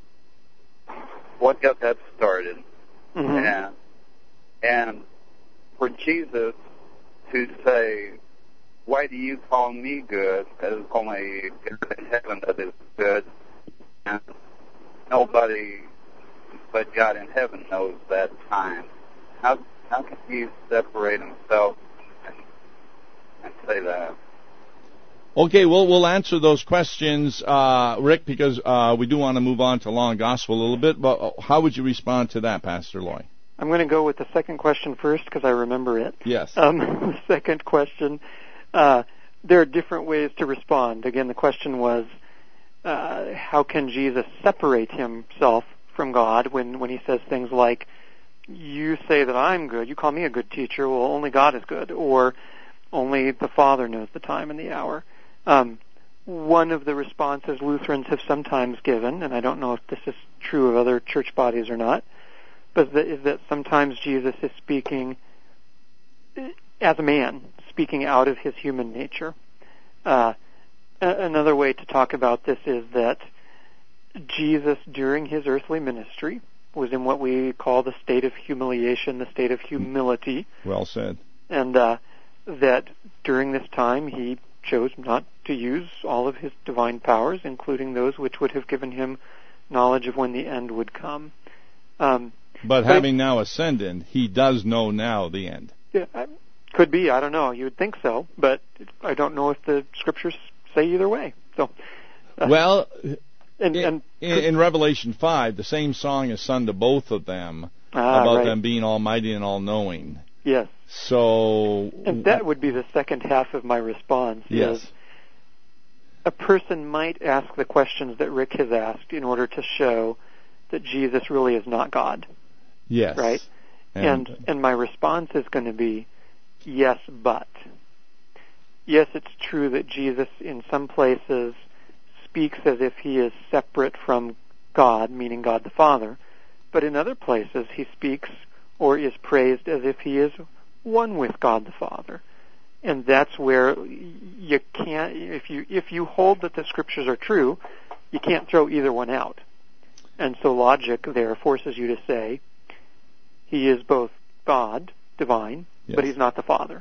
[SPEAKER 12] what got that started? Mm-hmm. And, and for Jesus to say, why do you call me good? There's only God in heaven that is good. And nobody but God in heaven knows that time. How how can he separate himself and, and say that?
[SPEAKER 1] Okay, well, we'll answer those questions, uh, Rick, because uh, we do want to move on to law and gospel a little bit. But how would you respond to that, Pastor Loy?
[SPEAKER 2] I'm going to go with the second question first because I remember it.
[SPEAKER 1] Yes.
[SPEAKER 2] Um, the second question, uh, there are different ways to respond. Again, the question was, uh, how can Jesus separate himself from God when, when he says things like, you say that I'm good, you call me a good teacher, well, only God is good, or only the Father knows the time and the hour. Um, one of the responses Lutherans have sometimes given, and I don't know if this is true of other church bodies or not, but that is that sometimes Jesus is speaking as a man, speaking out of his human nature. Uh, another way to talk about this is that Jesus, during his earthly ministry, was in what we call the state of humiliation, the state of humility.
[SPEAKER 1] Well said.
[SPEAKER 2] And uh, that during this time he chose not to use all of his divine powers, including those which would have given him knowledge of when the end would come. Um,
[SPEAKER 1] but, but having now ascended, he does know now the end.
[SPEAKER 2] Yeah, could be. I don't know. You would think so, but I don't know if the scriptures say either way. So,
[SPEAKER 1] uh, well,
[SPEAKER 2] and,
[SPEAKER 1] in,
[SPEAKER 2] and
[SPEAKER 1] in, in Revelation five, the same song is sung to both of them
[SPEAKER 2] ah,
[SPEAKER 1] about
[SPEAKER 2] right.
[SPEAKER 1] them being almighty and all-knowing.
[SPEAKER 2] Yes.
[SPEAKER 1] So,
[SPEAKER 2] and that would be the second half of my response.
[SPEAKER 1] Yes.
[SPEAKER 2] Is a person might ask the questions that Rick has asked in order to show that Jesus really is not God.
[SPEAKER 1] Yes.
[SPEAKER 2] Right? And and, and my response is going to be, yes, but. Yes, it's true that Jesus in some places speaks as if he is separate from God, meaning God the Father, but in other places he speaks or is praised as if he is one with God the Father. And that's where you can't, if you if you hold that the scriptures are true, you can't throw either one out. And so logic there forces you to say, he is both God, divine, yes. but he's not the Father.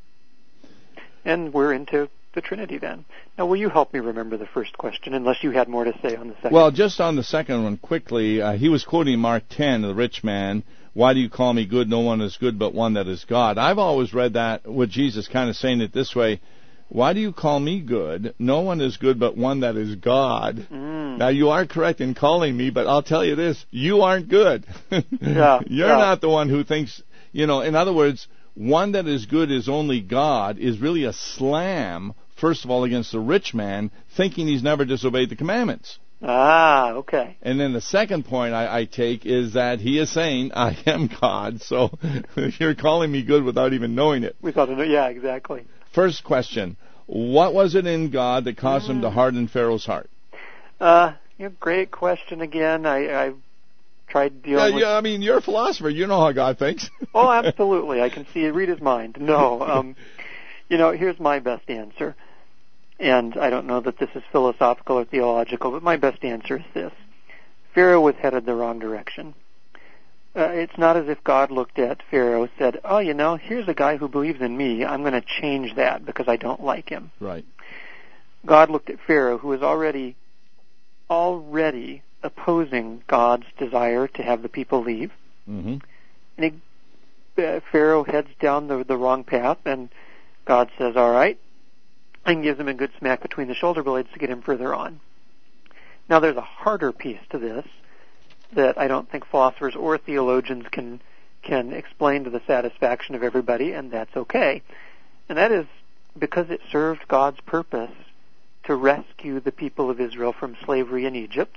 [SPEAKER 2] And we're into the Trinity then. Now, will you help me remember the first question, unless you had more to say on the second?
[SPEAKER 1] Well, just on the second one, quickly, uh, he was quoting Mark ten, the rich man, why do you call me good? No one is good but one that is God. I've always read that with Jesus kind of saying it this way, why do you call me good? No one is good but one that is God.
[SPEAKER 2] Mm.
[SPEAKER 1] Now, you are correct in calling me, but I'll tell you this, you aren't good.
[SPEAKER 2] yeah,
[SPEAKER 1] You're
[SPEAKER 2] yeah.
[SPEAKER 1] not the one who thinks, you know, in other words, one that is good is only God is really a slam, first of all, against the rich man, thinking he's never disobeyed the commandments.
[SPEAKER 2] Ah, okay.
[SPEAKER 1] And then the second point I, I take is that he is saying, I am God, so you're calling me good without even knowing it.
[SPEAKER 2] Without it, yeah, exactly.
[SPEAKER 1] First question, what was it in God that caused mm. him to harden Pharaoh's heart?
[SPEAKER 2] Uh, you know, great question again. I, I tried dealing
[SPEAKER 1] yeah,
[SPEAKER 2] with...
[SPEAKER 1] Yeah, I mean, you're a philosopher. You know how God thinks.
[SPEAKER 2] Oh, absolutely. I can see, read his mind. No, um, you know, here's my best answer. And I don't know that this is philosophical or theological, but my best answer is this. Pharaoh was headed the wrong direction. Uh, it's not as if God looked at Pharaoh, said, oh, you know, here's a guy who believes in me. I'm going to change that because I don't like him.
[SPEAKER 1] Right.
[SPEAKER 2] God looked at Pharaoh, who was already, already opposing God's desire to have the people leave.
[SPEAKER 1] Mm-hmm.
[SPEAKER 2] And he, uh, Pharaoh heads down the, the wrong path, and God says, all right, and gives him a good smack between the shoulder blades to get him further on. Now, there's a harder piece to this that I don't think philosophers or theologians can can explain to the satisfaction of everybody, and that's okay. And that is because it served God's purpose to rescue the people of Israel from slavery in Egypt,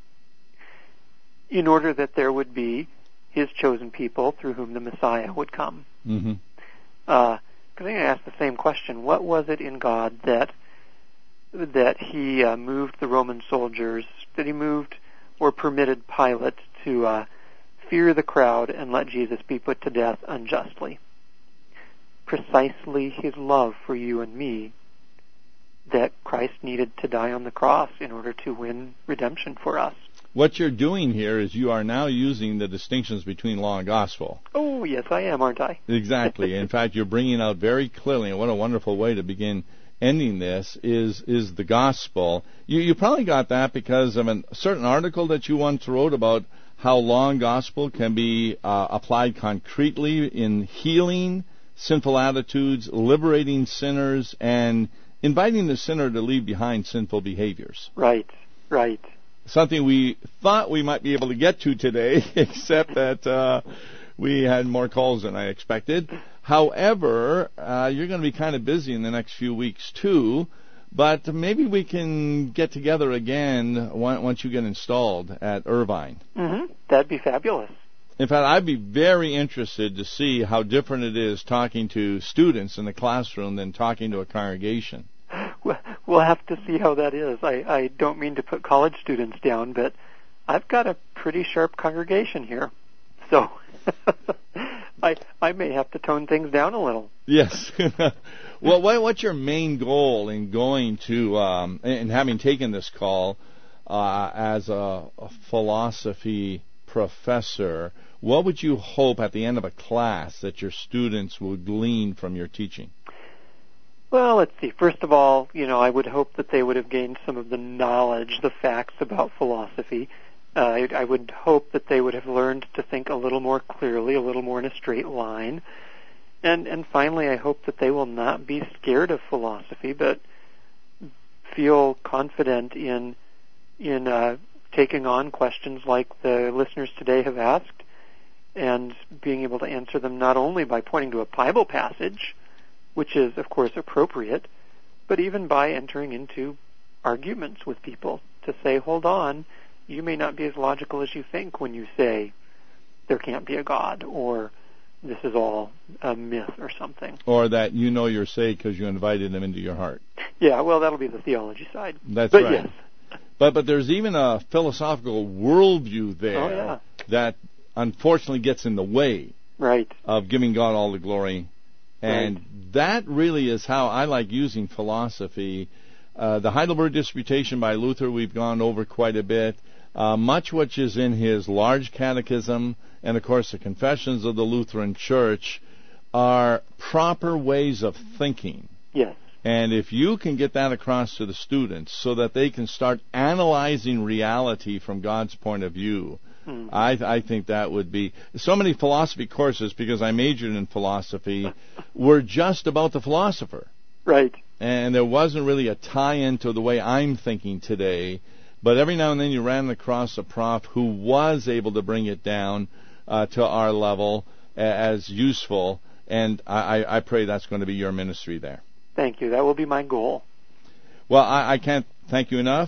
[SPEAKER 2] in order that there would be his chosen people through whom the Messiah would come.
[SPEAKER 1] Mm-hmm.
[SPEAKER 2] Uh, Because I'm going to ask the same question. What was it in God that that he uh, moved the Roman soldiers, that he moved or permitted Pilate to uh, fear the crowd and let Jesus be put to death unjustly. Precisely his love for you and me, that Christ needed to die on the cross in order to win redemption for us.
[SPEAKER 1] What you're doing here is you are now using the distinctions between law and gospel.
[SPEAKER 2] Oh, yes, I am, aren't I?
[SPEAKER 1] Exactly. In fact, you're bringing out very clearly, and what a wonderful way to begin ending this, is is the gospel. You, you probably got that because of a certain article that you once wrote about how law and gospel can be uh, applied concretely in healing sinful attitudes, liberating sinners, and inviting the sinner to leave behind sinful behaviors.
[SPEAKER 2] Right, right.
[SPEAKER 1] Something we thought we might be able to get to today, except that uh, we had more calls than I expected. However, uh, you're going to be kind of busy in the next few weeks, too. But maybe we can get together again once you get installed at Irvine.
[SPEAKER 2] Mm-hmm. That'd be fabulous.
[SPEAKER 1] In fact, I'd be very interested to see how different it is talking to students in the classroom than talking to a congregation.
[SPEAKER 2] We'll have to see how that is. I, I don't mean to put college students down, but I've got a pretty sharp congregation here. So I I may have to tone things down a little.
[SPEAKER 1] Yes. Well, what, what's your main goal in going to, um, and having taken this call uh, as a, a philosophy professor? What would you hope at the end of a class that your students will glean from your teaching?
[SPEAKER 2] Well, let's see. First of all, you know, I would hope that they would have gained some of the knowledge, the facts about philosophy. Uh, I, I would hope that they would have learned to think a little more clearly, a little more in a straight line. And and finally, I hope that they will not be scared of philosophy, but feel confident in in uh, taking on questions like the listeners today have asked, and being able to answer them not only by pointing to a Bible passage, which is, of course, appropriate, but even by entering into arguments with people to say, hold on, you may not be as logical as you think when you say there can't be a God, or this is all a myth or something.
[SPEAKER 1] Or that you know you're saved because you invited them into your heart.
[SPEAKER 2] Yeah, well, that'll be the theology side.
[SPEAKER 1] That's
[SPEAKER 2] but
[SPEAKER 1] right.
[SPEAKER 2] Yes.
[SPEAKER 1] But but there's even a philosophical worldview there
[SPEAKER 2] oh, yeah.
[SPEAKER 1] that unfortunately gets in the way
[SPEAKER 2] right.
[SPEAKER 1] of giving God all the glory. And
[SPEAKER 2] right.
[SPEAKER 1] that really is how I like using philosophy. Uh, the Heidelberg Disputation by Luther we've gone over quite a bit. Uh, much which is in his large catechism, and of course the Confessions of the Lutheran Church, are proper ways of thinking.
[SPEAKER 2] Yes.
[SPEAKER 1] And if you can get that across to the students so that they can start analyzing reality from God's point of view, mm-hmm. I, I think that would be... So many philosophy courses, because I majored in philosophy, were just about the philosopher.
[SPEAKER 2] Right.
[SPEAKER 1] And there wasn't really a tie-in to the way I'm thinking today. But every now and then you ran across a prof who was able to bring it down uh, to our level as useful, and I, I pray that's going to be your ministry there.
[SPEAKER 2] Thank you. That will be my goal.
[SPEAKER 1] Well, I, I can't thank you enough,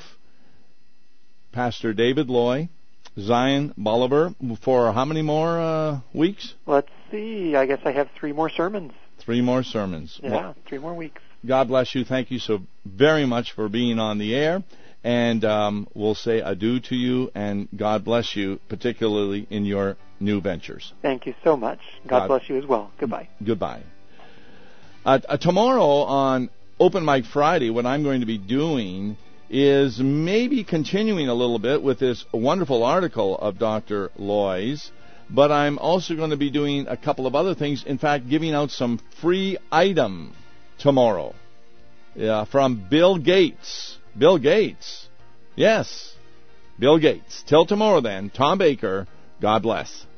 [SPEAKER 1] Pastor David Loy, Zion Bolivar, for how many more uh, weeks?
[SPEAKER 2] Let's see. I guess I have three more sermons.
[SPEAKER 1] Three more sermons.
[SPEAKER 2] Yeah,
[SPEAKER 1] well,
[SPEAKER 2] three more weeks.
[SPEAKER 1] God bless you. Thank you so very much for being on the air. And um, we'll say adieu to you, and God bless you, particularly in your new ventures.
[SPEAKER 2] Thank you so much. God, God bless you as well. Goodbye.
[SPEAKER 1] Goodbye. Uh, uh, tomorrow on Open Mic Friday, what I'm going to be doing is maybe continuing a little bit with this wonderful article of Doctor Loy's, but I'm also going to be doing a couple of other things. In fact, giving out some free item tomorrow uh, from Bill Gates. Bill Gates. Yes, Bill Gates. Till tomorrow then, Tom Baker, God bless.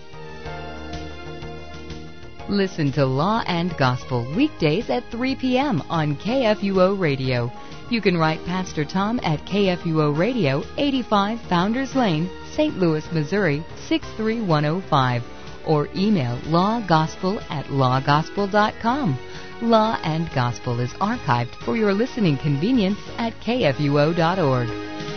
[SPEAKER 4] Listen to Law and Gospel weekdays at three p.m. on K F U O Radio. You can write Pastor Tom at K F U O Radio, eighty-five Founders Lane, Saint Louis, Missouri, six three one oh five, or email lawgospel at lawgospel dot com. Law and Gospel is archived for your listening convenience at K F U O dot org.